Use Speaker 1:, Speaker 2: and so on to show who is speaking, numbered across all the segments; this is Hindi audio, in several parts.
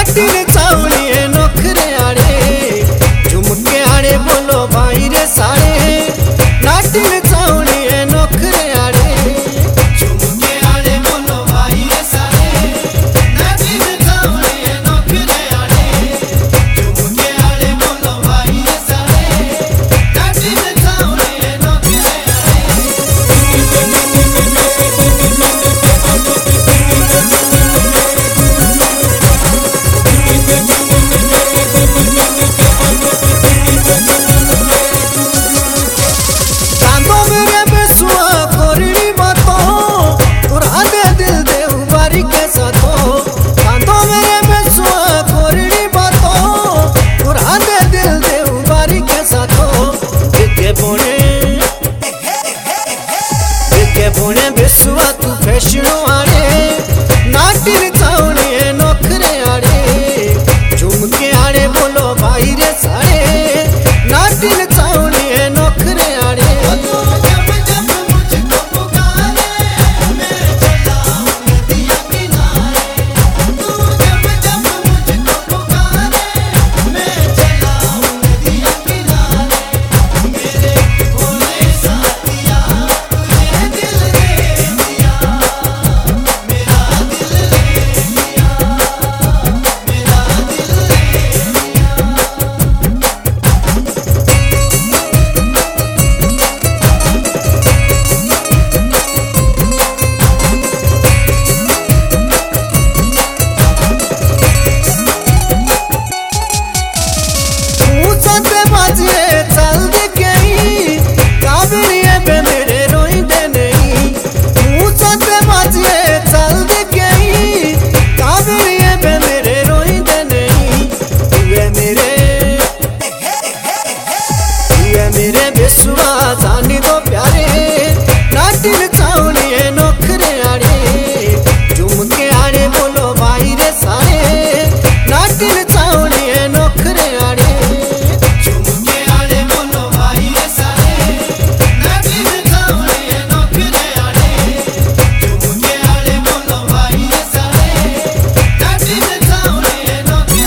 Speaker 1: नाटिन चावलिए नखरे आड़े झुमके आड़े बोलो भाई रे सारे नाटिन चावलिए नखरे आड़े झुमके आड़े बोलो भाई रे सारे नाटिन चावलिए नखरे आड़े झुमके आड़े बोलो भाई रे सारे नाटिन चावलिए नखरे बेसुआ तू फैशनो आड़े नाटिन चावलिए नखरे आड़े झुमके आड़े बोलो भाई रे सारे नाटिन चावलिए नखरे आड़े मेरे बेसुआ जानी दो प्यारे नाटिन चावलिए नखरे आड़े झुमके आड़े बोलो भाई रे सारे नाटिन चावलिए नखरे आड़े झुमके आड़े बोलो भाई रे सारे नाटिन चावलिए नखरे आड़े झुमके आड़े बोलो भाई रे सारे नाटिन चावलिए नखरे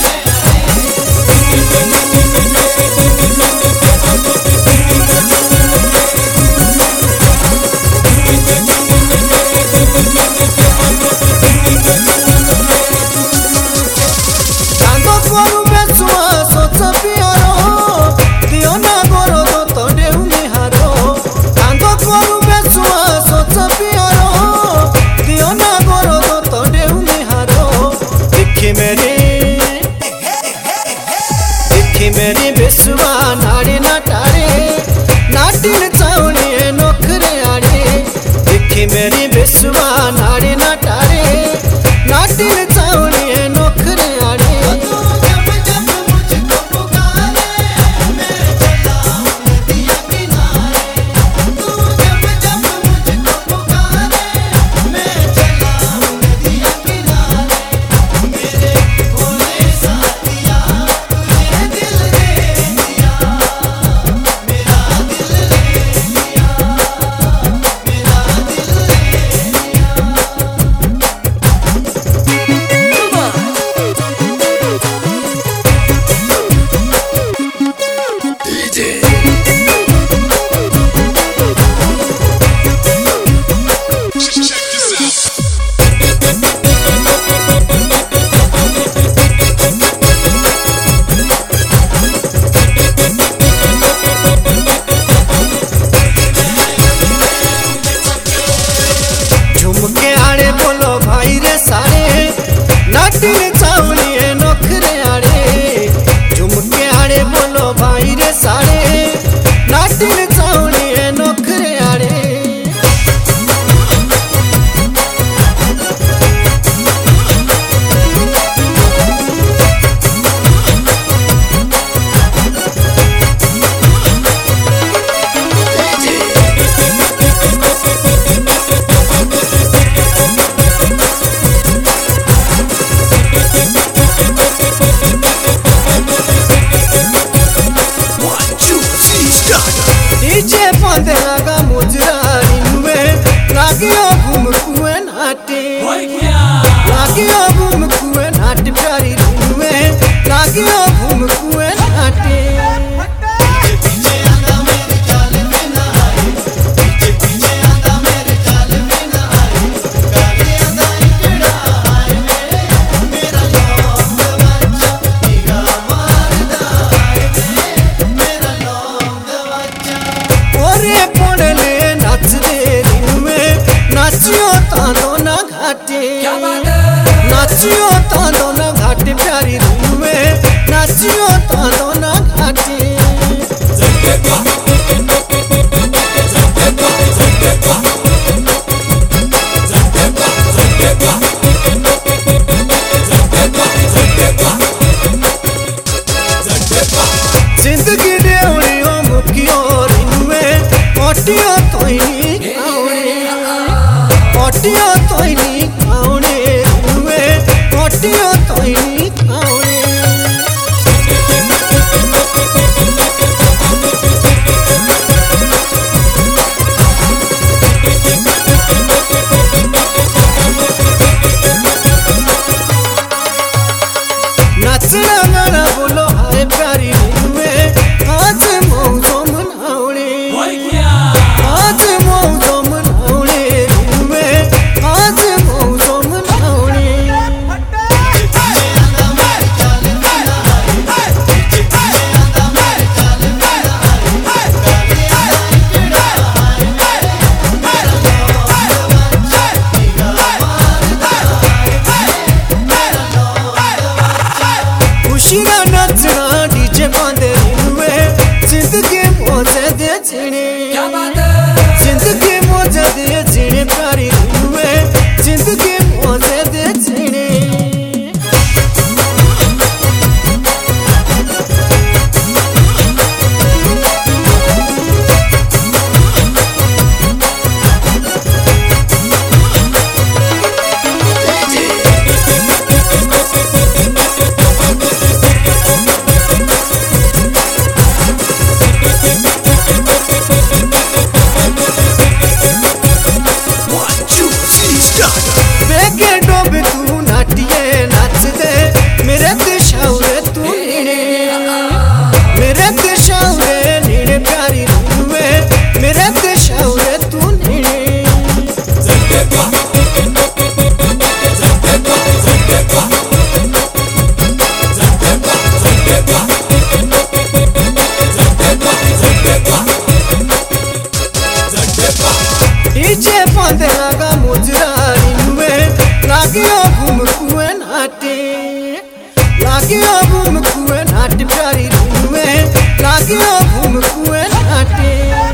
Speaker 1: मेरी बेसुआ नाड़े नाटारे नाटिन चावलिए नखरे आड़े देखी मेरी बेसुआ नाड़े नाटारे नाटिन चावलिए नखरे आड़े झुमके आड़े बोलो भाई रे सारे नाटिन चावलिए नखरे आड़े झुमके आड़े बोलो भाई रे सारे नाटिन चावलिए नखरे आड़े लागियो घूम कुए नाट प्यारी दोना घाटे नाचियो ता दोना घाटे प्यारी रुए नाचियो ता दोना घाटे जिंदगी डेवड़ियो मुकियो रिनुए ओटियो तोइनी खाउने ओटियो तोइनी खाउने रिनुए ओटियो तोइनी खाउने नचना गाना बोलो हाय प्यारी रिनुए आज मौजो मनाउने आज मौजो मनाउने रिनुए आज मौजो मनाउने खुशियाँ नचना डीजे बांधे रिनुए जिंदगी मौजे दे जीने जिंदगी मौजे दे जीने प्यारी रिनुए जिंदगी मौजे दे जीने बेगे डोबे तू नाटिए नाच दे मेरे दिशाउरे तू नीने मेरे दिशाउरे नीने प्यारी रुए मेरे दिशाउरे तू नीने डीजे बांधे लगा मुजरा रिनुए लागियो घूम कुए नाटे लागियो घूम कुए नाटे प्यारी रिनुए लागियो घूम कुए नाटे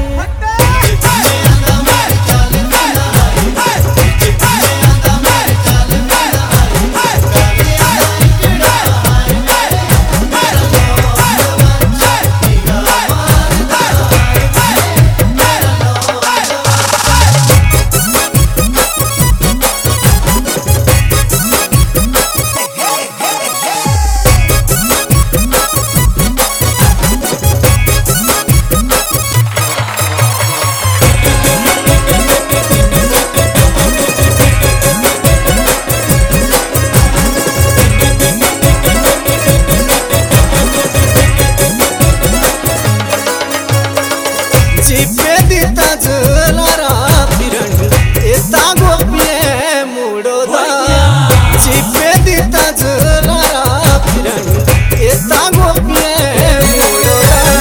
Speaker 1: चिपे दिता जलारा फिरण एता गोपिये मुडो दा चिपे दिता जलारा फिरण एता गोपिये मुडो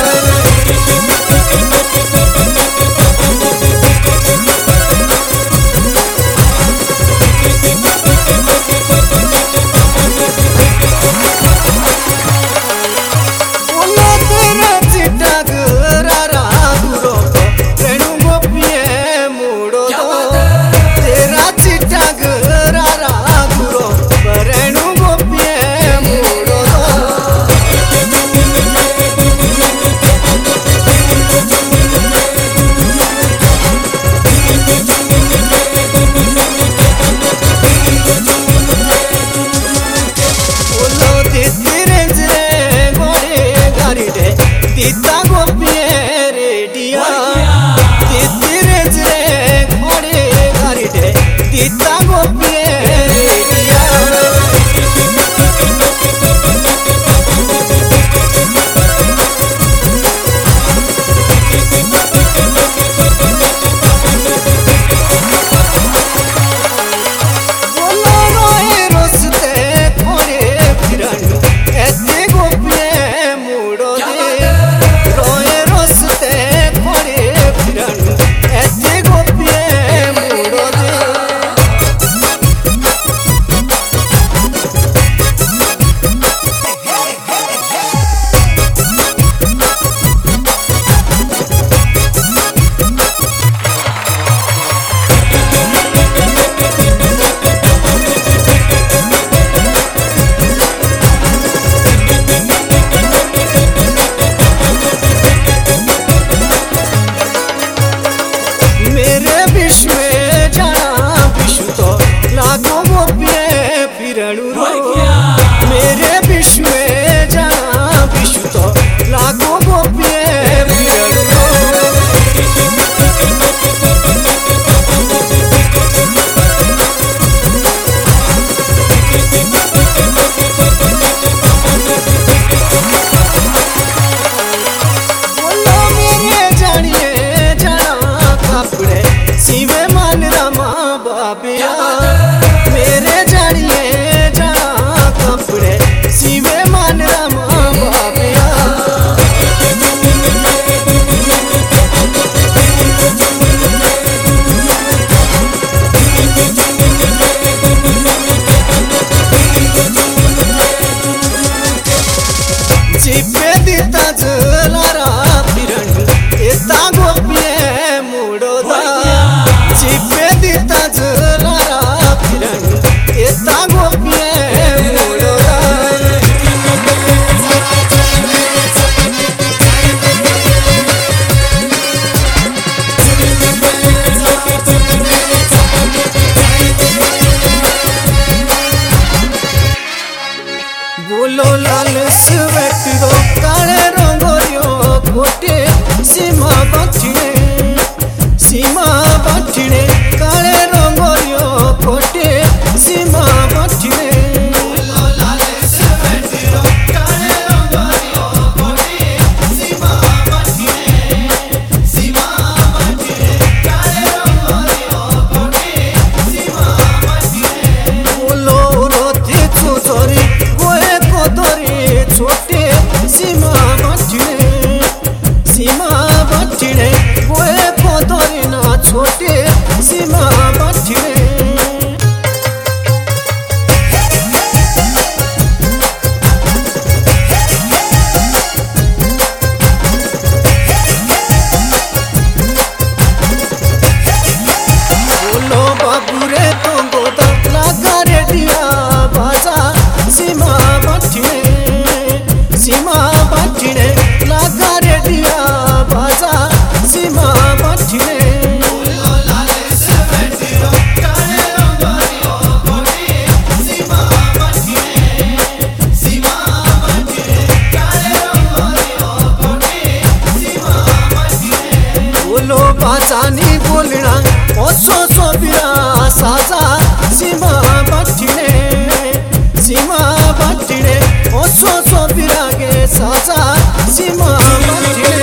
Speaker 1: बोलो तेरा चिट्टा गरारा गुरो रेणु गोपिये मुडो दो तेरा चिट्टा गरारा गुरो रेणु गोपिये मुडो दो बोलो दित्ती रेंज रे गोरे गाड़ी रे दीता गोपिये रेडिया दित्ती रेंज रे गोरे गाड़ी रे दीता गोपिये रेडिया बोलो रोए रोसते खोरे फिरण ऐसे गोपिये मुडो दे रोए रोसते खोरे फिरण ऐसे गोपिये मुडो दे मेरे जानिए जा कपड़े सीवे मान रामा बाबिया। चिपे दिता जलारा फिरण येता गोपिये मुडोदा। चिपे दिता जलारा फिरण येता गोपिये मुडोदा। बोलो लाल स्वेटरो काले रंगोरियो कोटे सीमा बाठिने काले रंगोरियो कोटे सीमा बाठिने। बोलो लाल स्वेटरो काले रंगोरियो कोटे सीमा बाठिने काले रंगोरियो कोटे सीमा बाठिने। बोलो रोते चोरी छोटे सीमा बाठिने गोए कोदोरी ना छोटे सीमा बाठिने। बोलो बाबू रे तो गोदा लागा रेडिया बाजा सीमा बाठिने लागा रेडिया बाजा सीमा बाठिने। बोलो लाल स्वेटरो काले रंगोरियो कोटे सीमा बाठिने काले रंगोरियो कोटे सीमा बाठिने। बोलो बाजानी बोलना ओसो सोबिरा साजा सीमा बाठिने ओसो सोबिरा गे साजा सीमा बाठिने।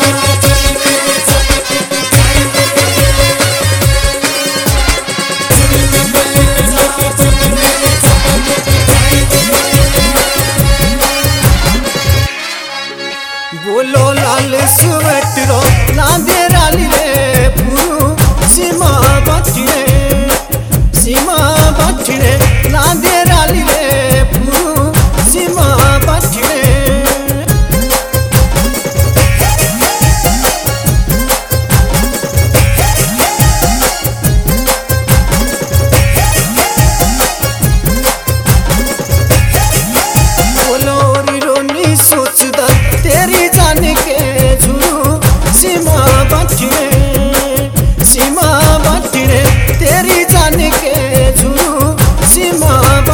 Speaker 1: बोलो लाल स्वेटरो लांदे राली रे पुरु सीमा बाठिने लांदे राली रे पुरु सीमा बाठिने। बोलो रोनी सोचदा तेरी जाने के झुरू सीमा बाठिने तेरी जाने के झुरू सीमा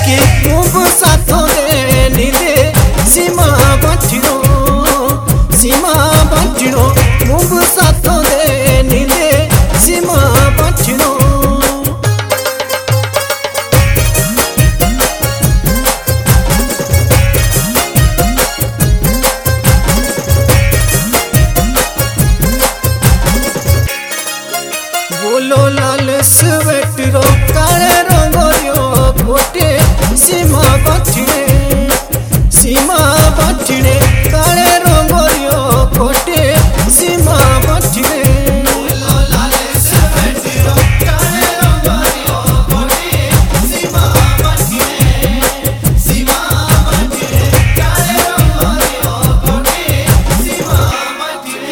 Speaker 1: की मुंब साथों दे नीले सीमा बठिनो मुंब साथों दे नीले सीमा बठिनो बोलो लाल स्वेटरो काले रंगोरियो कोटे सीमा बठिने काले रंगोरियो कोटे सीमा बठिने बोलो लाल स्वेटरो काले रंगोरियो कोटे सीमा बठिने काले रंगोरियो कोटे सीमा बठिने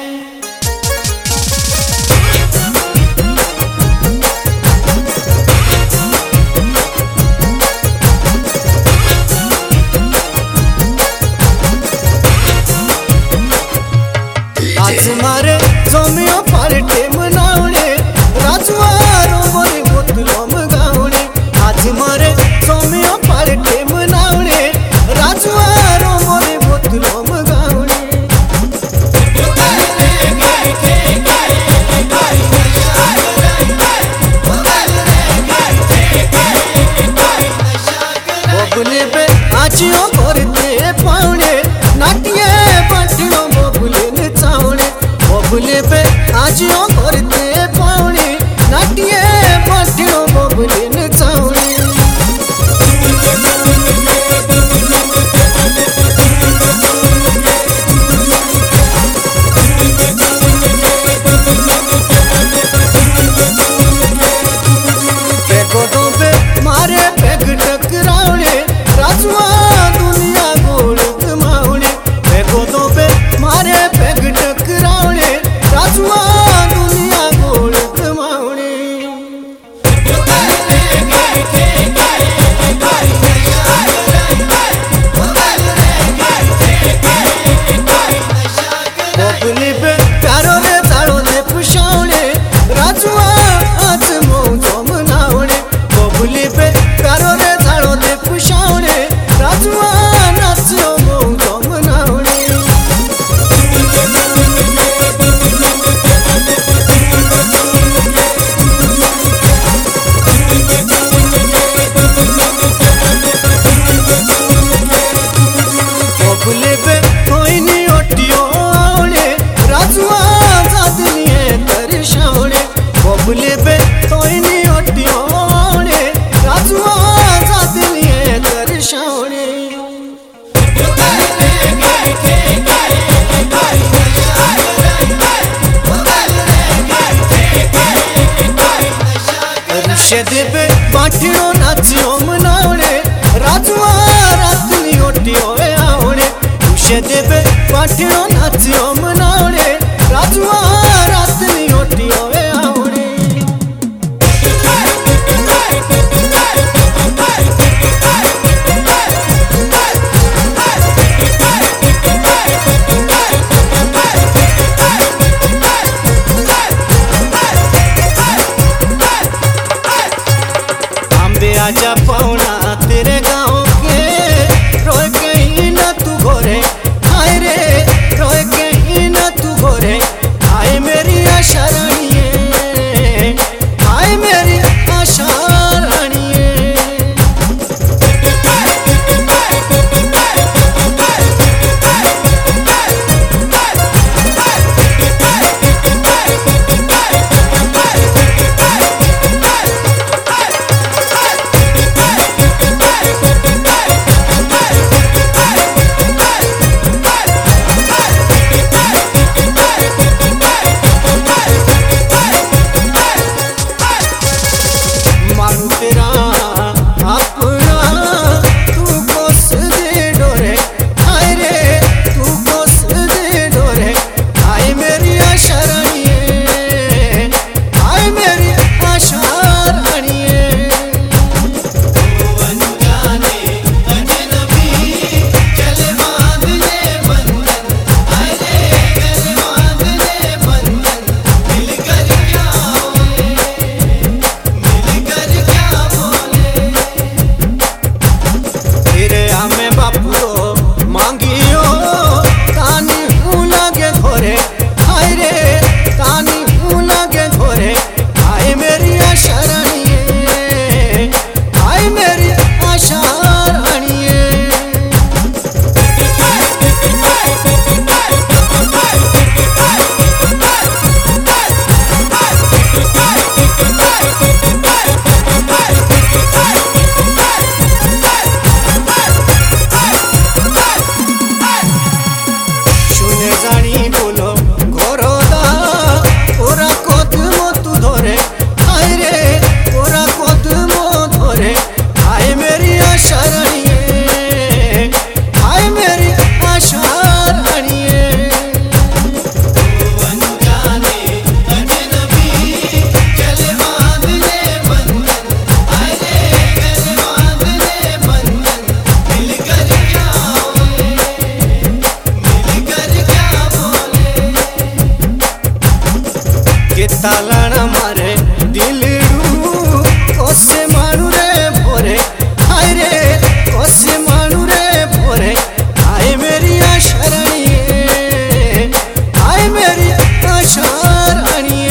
Speaker 1: आज मारे जोमियो पार्टे मनावणे राजवारो मोरे बोतलो मगावणे आज मारे जोमियो पार्टे मनावणे राजवारो मोरे बोतलो मगावणे बोबले पे आजियो करते पावणे नाटिये बाटलो बोबले बोबले पे आजियो करते पावणे नाटिये बाटलो बोबले नचावणे बेगोदों पे मारे बेग टकरावणे राजवा दुनिया गोल कमावणे बेगोदों पे मारे बेग टकरावणे राजवा दुनिया गोल कमावणे बोबले पे प्यारो रे जाड़ो ने पुछावणे राजवा आज मौजो मनावणे बोबले पे प्यारो रे जाड़ो ने पुछावणे राजवा नाचो मौजो मनावणे बोबले पे कोई नहीं ओटियो आवणे राजवा जादनिए दर्शावणे बोबले पे कोई नहीं ओटियो आवणे राजवा जादनिए दर्शावणे ऋषदे पे बाटिनो नाचियो मनावणे राजवा रातनी ओटियो आवणे ऋषदे पे बाटिनो नाचियो मनावणे राजवा रातनी ओटियो आवणे आंबे आजा पौना तेरे गाँव के रोए कहीं न तू घोरे हाय रे रोए कहीं न तू घोरे हाय मेरी आशा रानिए हाय मेरी आशा रानिए के तालाना मारे दिलड़ू कोसे मानू रे भोरे हाय रे कोसे मानू रे भोरे हाय मेरी शरणिए हाय मेरी शरणिए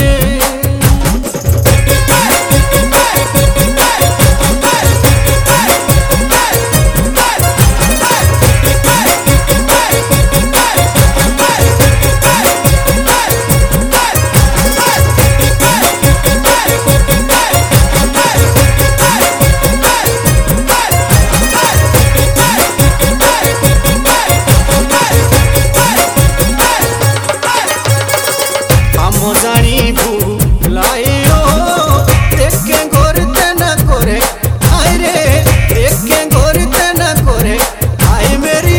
Speaker 1: जानी भूलाइयो देखे गोरते न कोरे हाय रे देखे गोरते न कोरे हाय मेरी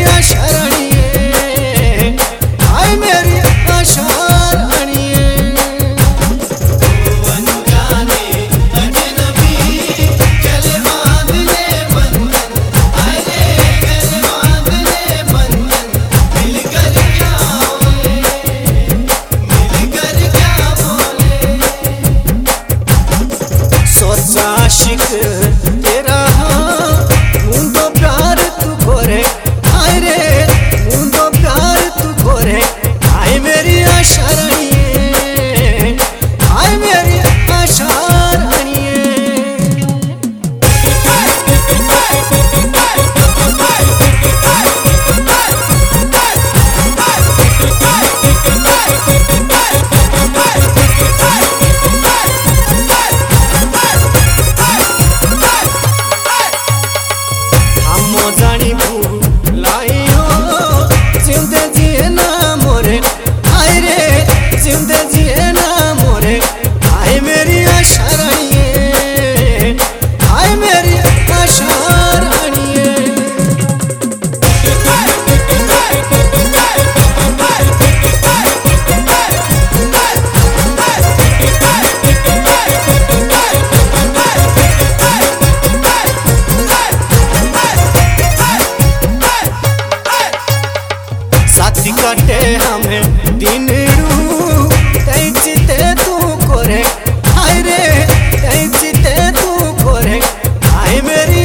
Speaker 1: शरणिए हाय मेरी शरणिए अनजाने अजनबी चले बांध ले बंधन हाय रे चले बांध ले बंधन मिलकर जाओ आशिक तेरा मुंदो प्यार तू गोरे हाय रे मुंदो प्यार तू गोरे हाय मेरी शरणिए हाय मेरी शरणिए जानी भूलाइयो जिंदे जिए ना मोरे हाय रे जिंदे जिए ना मोरे हाय मेरी शरणिए हाय मेरी शरणिए साथी काटे हमें दिनड़ू तई चिते तू कोरे हाय रे तई चिते तू कोरे हाय मेरी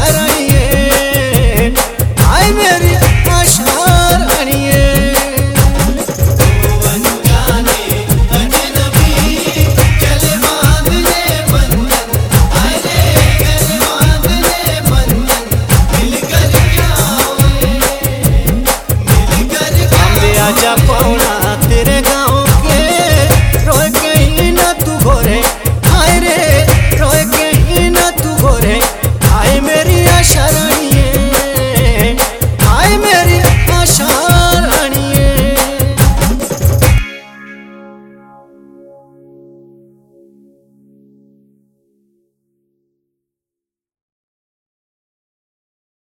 Speaker 1: शरणिए हाय मेरी शरणिए अनजाने अजनबी चले बांध ले बंधन हाय रे चले बांध ले बंधन मिलकर जाओ आजा